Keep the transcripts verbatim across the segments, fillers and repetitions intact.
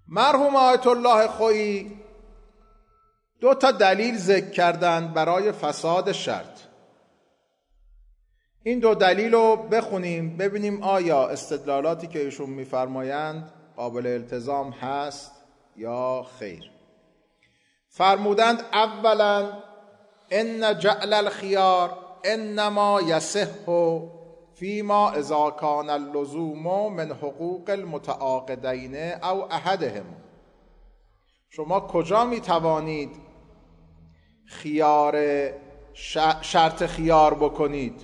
مرحوم آیت الله خویی دو تا دلیل ذکر کردند برای فساد شرط. این دو دلیل رو بخونیم ببینیم آیا استدلالاتی که ایشون میفرمایند قابل التزام هست یا خیر. فرمودند اولا ان جعل الخيار انما یصح فيما اذا كان اللزوم من حقوق المتعاقدین او احدهم. شما کجا می توانید خیار شرط خیار بکنید؟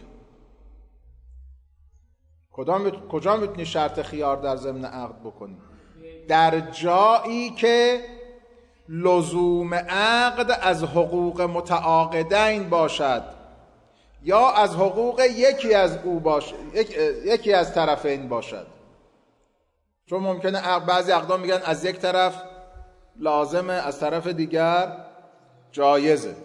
کجا میتونی شرط خیار در ضمن عقد بکنی؟ در جایی که لزوم عقد از حقوق متعاقدین باشد یا از حقوق یکی از او باشد، یک، یکی از طرفین باشد. چون ممکنه بعضی عقدا میگن از یک طرف لازمه از طرف دیگر جایزه،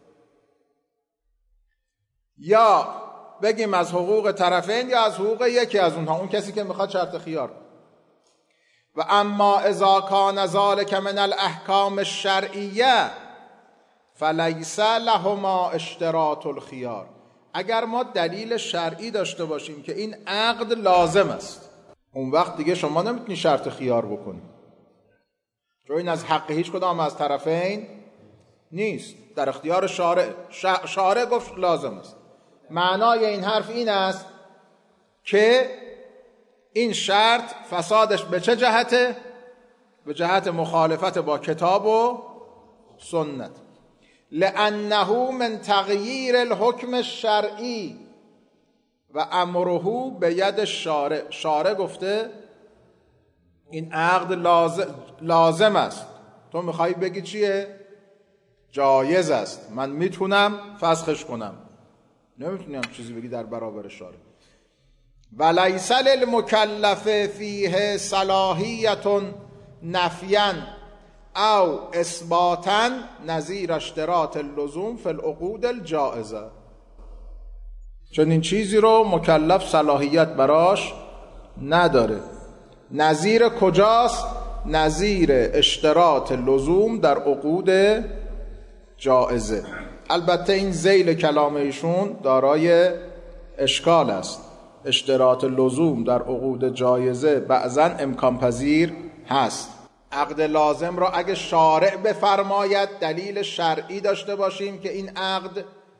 یا بگیم از حقوق طرفین یا از حقوق یکی از اونها، اون کسی که میخواد شرط خیار. و اما اذا کان ذلک من الاحکام الشرعیه فلیس لهما اشتراط الخیار. اگر ما دلیل شرعی داشته باشیم که این عقد لازم است، اون وقت دیگه شما نمیتونی شرط خیار بکنی، چون این از حق هیچ کدام از طرفین نیست، در اختیار شارع. شارع گفت لازم است. معنای این حرف این است که این شرط فسادش به چه جهته؟ به جهت مخالفت با کتاب و سنت. لأنه من تغییر الحکم الشرعی و امره به ید شارع. شارع گفته این عقد لازم, لازم است، تو میخوایی بگی چیه؟ جایز است، من میتونم فسخش کنم. نمیتونیم چیزی بگی در برابر شارع. ولیس للمکلف فیه صلاحیت نفیا او اثباتا نظیر اشتراط اللزوم فی العقود الجائزه. چون این چیزی رو مکلف صلاحیت براش نداره. نظیر کجاست؟ نظیر اشتراط لزوم در عقود جائزه. البته این ذیل کلام ایشون دارای اشکال است. اشتراط لزوم در عقود جایزه بعضا امکان پذیر هست. عقد لازم را اگه شارع بفرماید، دلیل شرعی داشته باشیم که این عقد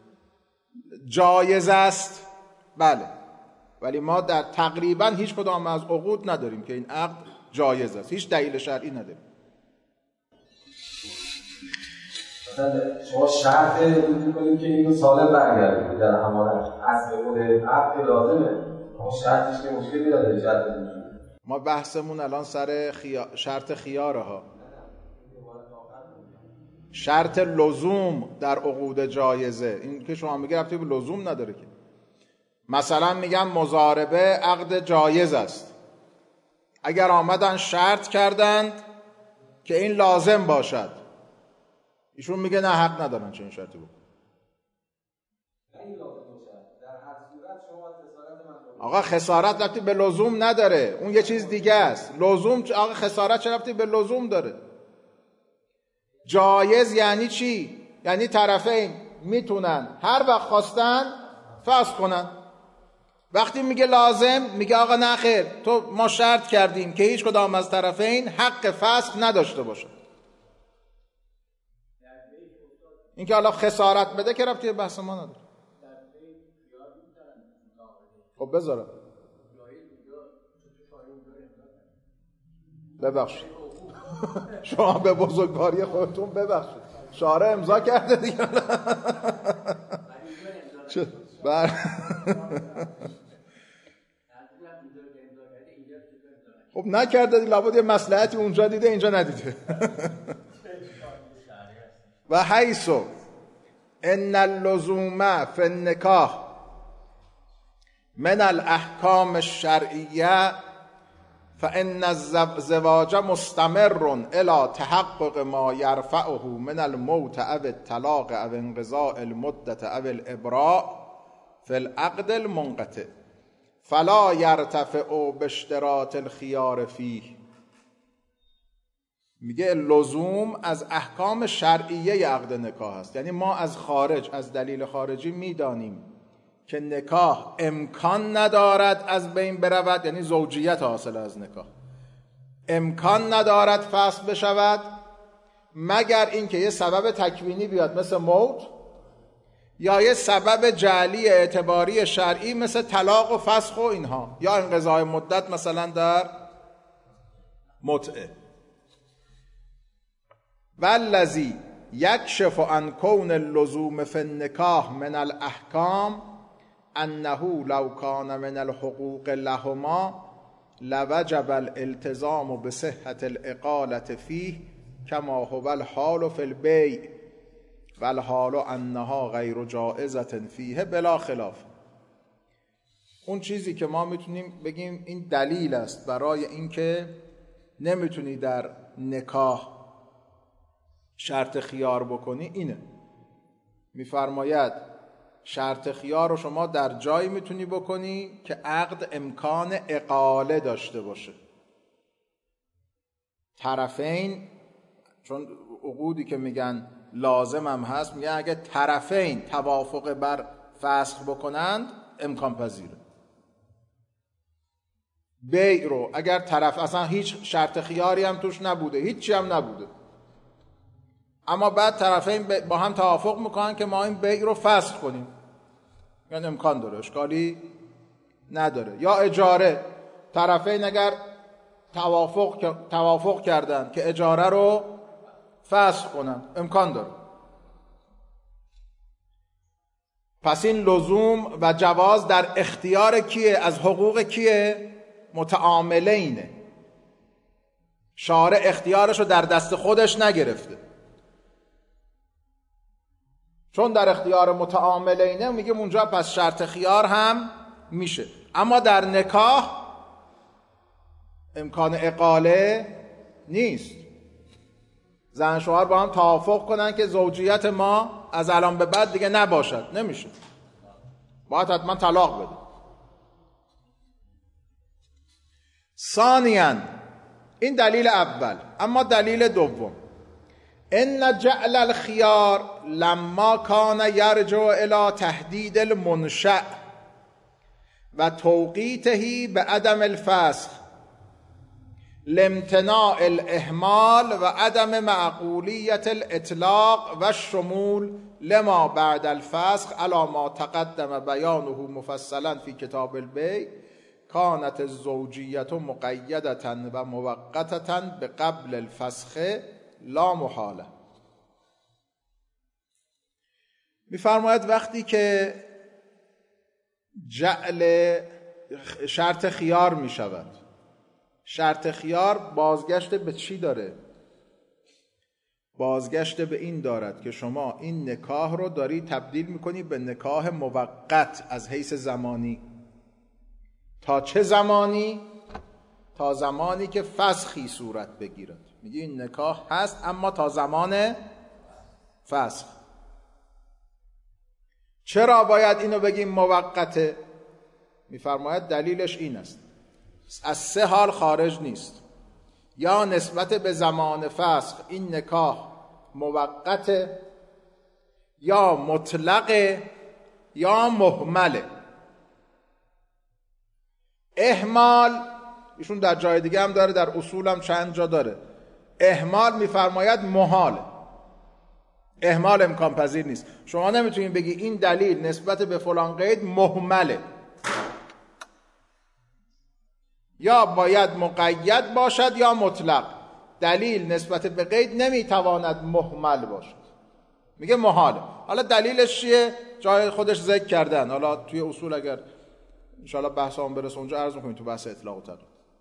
جایز است، بله، ولی ما در تقریبا هیچ کدام از عقود نداریم که این عقد جایز است، هیچ دلیل شرعی نداریم. مثلا شما شرط می‌کنید که اینو سالم برگردید در همانش اصل خود عقد لازمه، اما شرطش که مشکلی نداره. شرط ما بحثمون الان سر خیا... شرط خیاره ها. شرط لزوم در عقود جایزه، این که شما میگه ربطی به لزوم نداره که. مثلا میگم مضاربه عقد جایز است، اگر آمدن شرط کردند که این لازم باشد، ایشون میگه نه حق ندارن چه این شرطی بود. آقا خسارت ربطی به لزوم نداره، اون یه چیز دیگه است. لزوم آقا خسارت چه ربطی به لزوم داره؟ جایز یعنی چی؟ یعنی طرفین میتونن هر وقت خواستن فسخ کنن. وقتی میگه لازم، میگه آقا نه خیر، تو ما شرط کردیم که هیچ کدام از طرفین حق فسخ نداشته باشه. این که حالا خسارت بده که ربطی بحث ما نداره. خب بذارم ببخشید شما به بزرگواری خودتون ببخشید، شارع امضا کرده دیگه. چه بر خب نکرده دیگه، لابد یه مصلحتی اونجا دیده اینجا ندیده. و حیث ان اللزوم فی النکاح من الاحکام الشرعیه فان الزواج مستمر الى تحقق ما يرفعه من الموت او الطلاق او انقضاء المدة او الابراء في العقد المنقطع فلا يرتفع باشتراط الخيار فيه. میگه لزوم از احکام شرعیه عقد نکاح است. یعنی ما از خارج، از دلیل خارجی میدانیم که نکاح امکان ندارد از بین برود، یعنی زوجیت حاصل از نکاح امکان ندارد فسخ بشود، مگر اینکه یه سبب تکوینی بیاد مثل موت، یا یه سبب جعلی اعتباری شرعی مثل طلاق و فسخ و اینها، یا انقضاء مدت مثلا در متعه. والذی یکشف عن کون اللزوم فی النکاح من الاحکام انه لو کان من الحقوق لهما لوجب الالتزام بصحة الاقالة فیه کما هو الحال فی البیع والحال انها غیر جائزة فیه بلا خلاف. اون چیزی که ما میتونیم بگیم این دلیل است برای اینکه نمیتونی در نکاح شرط خیار بکنی اینه. میفرماید شرط خیار رو شما در جایی میتونی بکنی که عقد امکان اقاله داشته باشه. طرفین، چون عقودی که میگن لازم هم هست، میگن اگه طرفین توافق بر فسخ بکنند امکان پذیره. بیع رو اگر طرف اصلا هیچ شرط خیاری هم توش نبوده، هیچی هم نبوده، اما بعد طرفین با هم توافق میکنن که ما این بیع رو فسخ کنیم، یعنی امکان داره، اشکالی نداره. یا اجاره، طرفین اگر توافق توافق کردن که اجاره رو فسخ کنن امکان داره. پس این لزوم و جواز در اختیار کیه؟ از حقوق کیه؟ متعاملینه. شارع اختیارش رو در دست خودش نگرفته، چون در اختیار متعاملینه میگه اونجا پس شرط خیار هم میشه. اما در نکاح امکان اقاله نیست. زن شوهر با هم توافق کنن که زوجیت ما از الان به بعد دیگه نباشد، نمیشه، باید حتما طلاق بده. ثانیاً، این دلیل اول. اما دلیل دوم، ان جعل الخيار لما كان يرجع الى تهديد المنشأ و توقیته بعدم الفسخ لامتناع الاهمال و عدم معقولیت الاطلاق و الشمول لما بعد الفسخ على ما تقدم بیانه مفصلا في کتاب البیع كانت الزوجیت مقیدة و موقتة بقبل الفسخ لا محاله. میفرماید وقتی که جعل شرط خیار می شود، شرط خیار بازگشت به چی داره؟ بازگشت به این دارد که شما این نکاح رو داری تبدیل میکنی به نکاح موقت از حیث زمانی. تا چه زمانی؟ تا زمانی که فسخی صورت بگیرد. میگه این نکاح هست اما تا زمان فسخ. چرا باید اینو بگیم موقته؟ میفرماید دلیلش این است، از سه حال خارج نیست. یا نسبت به زمان فسخ این نکاح موقته، یا مطلقه، یا مهمله. اهمال ایشون در جای دیگه هم داره، در اصول هم چند جا داره. اهمال میفرماید محاله، اهمال امکان پذیر نیست. شما نمیتونید بگی این دلیل نسبت به فلان قید مهمله، یا باید مقید باشد یا مطلق. دلیل نسبت به قید نمیتواند مهمل باشد، میگه محاله. حالا دلیلش چیه؟ جای خودش ذکر کردن، حالا توی اصول اگر انشاءالله بحث هم برسه اونجا عرض میکنیم تو بحث اطلاق و تقیید.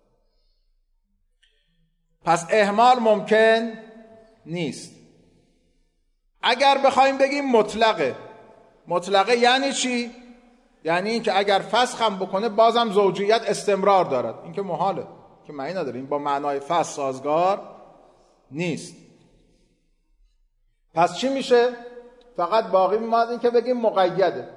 پس اهمال ممکن نیست. اگر بخوایم بگیم مطلقه، مطلقه یعنی چی؟ یعنی این که اگر فسخ هم بکنه بازم زوجیت استمرار دارد. این که محاله، که معنی نداره، این با معنای فسخ سازگار نیست. پس چی میشه؟ فقط باقی میماند این که بگیم مقیده.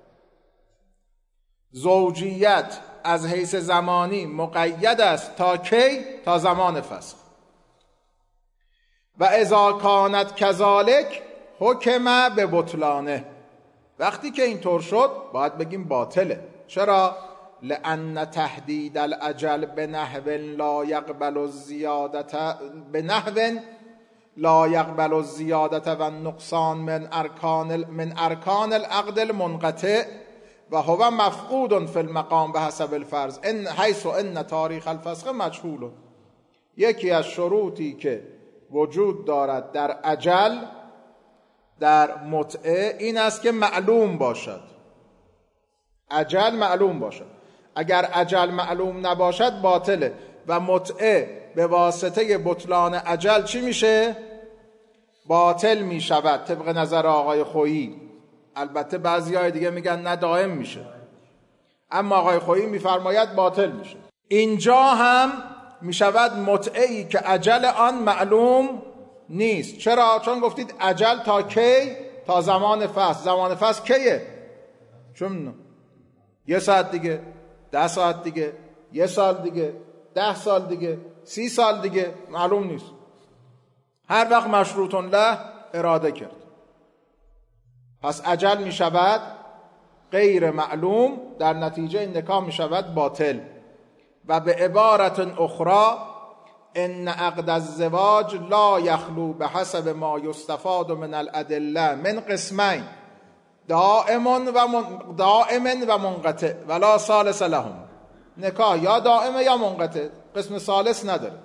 زوجیت از حیث زمانی مقید است تا کی؟ تا زمان فسخ. و اذا کانت کذالک حکم به بطلانه. وقتی که اینطور شد باید بگیم باطله. چرا؟ لأن تحدید الاجل به نحو لا یقبل الزیادت به نحو لا یقبل الزیادت و النقصان من ارکان من ارکان العقد المنقطع و هو مفقود فی المقام به حسب الفرض ان حیث ان تاریخ الفسخ مجهول. یکی از شروطی که وجود دارد در اجل در متعه این است که معلوم باشد. اجل معلوم باشد. اگر اجل معلوم نباشد باطله و متعه به واسطه بطلان اجل چی میشه؟ باطل میشود طبق نظر آقای خویی. البته بعضیای دیگه میگن نه دائم میشه، اما آقای خویی میفرماید باطل میشه. اینجا هم میشود متعه‌ای که اجل آن معلوم نیست. چرا؟ چون گفتید اجل تا کی؟ تا زمان فصل. زمان فصل کیه؟ چون یه ساعت دیگه، ده ساعت دیگه، یه سال دیگه، ده سال دیگه، سی سال دیگه، معلوم نیست. هر وقت مشروط له اراده کرد. پس اجل می شود غیر معلوم، در نتیجه این نکاح می شود باطل. و به عبارت اخرى ان عقد الزواج لا یخلو به حسب ما یستفاد من الادله من قسمین دائم و من دائم و منقطع ولا ثالث لهم. نکاح یا دائمه یا منقطع، قسم ثالث نداره.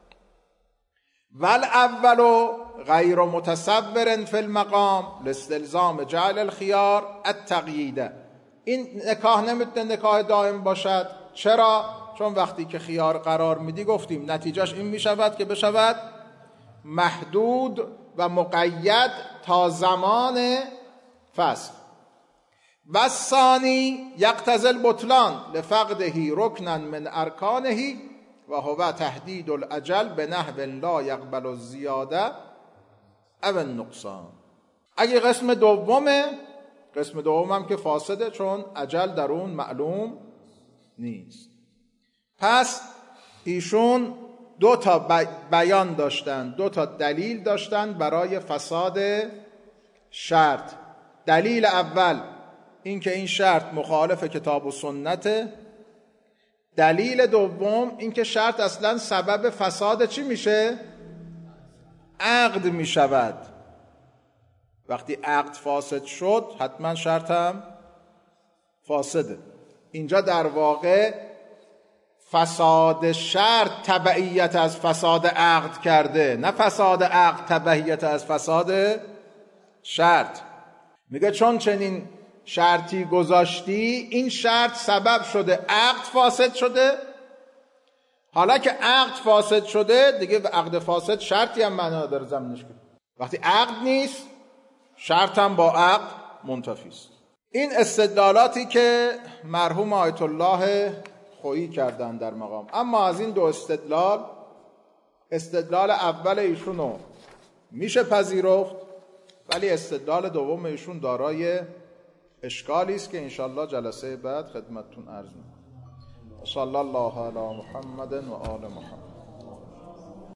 والاول غیر متصور فی المقام لاستلزام جعل الخیار التقیید. این نکاح نمیتونه نکاح دائم باشد. چرا؟ چون وقتی که خیار قرار میدی گفتیم نتیجهش این میشود که بشود محدود و مقید تا زمان فصل. و الثانی یقتضی البطلان لفقده رکنا من ارکانه و هو تحدید الاجل به نحو لا یقبل الزیاده او النقصان. اگه قسم دومه، قسم دومم که فاسده چون اجل در اون معلوم نیست. پس ایشون دو تا بیان داشتن، دو تا دلیل داشتن برای فساد شرط. دلیل اول این که این شرط مخالف کتاب و سنته. دلیل دوم این که شرط اصلا سبب فساد چی میشه؟ عقد میشود. وقتی عقد فاسد شد حتما شرط هم فاسده. اینجا در واقع فساد شرط تبعیت از فساد عقد کرده، نه فساد عقد تبعیت از فساد شرط. میگه چون چنین شرطی گذاشتی این شرط سبب شده عقد فاسد شده. حالا که عقد فاسد شده دیگه به عقد فاسد شرطی هم معنا داره زمینش کنه. وقتی عقد نیست شرط هم با عقد منتفی است. این استدلالاتی که مرحوم آیت الله خویی کردن در مقام. اما از این دو استدلال، استدلال اول ایشونو میشه پذیرفت، ولی استدلال دوم ایشون دارای اشکالی است که انشالله جلسه بعد خدمتتون عرض می‌کنم. صلی الله علی محمد و آل محمد.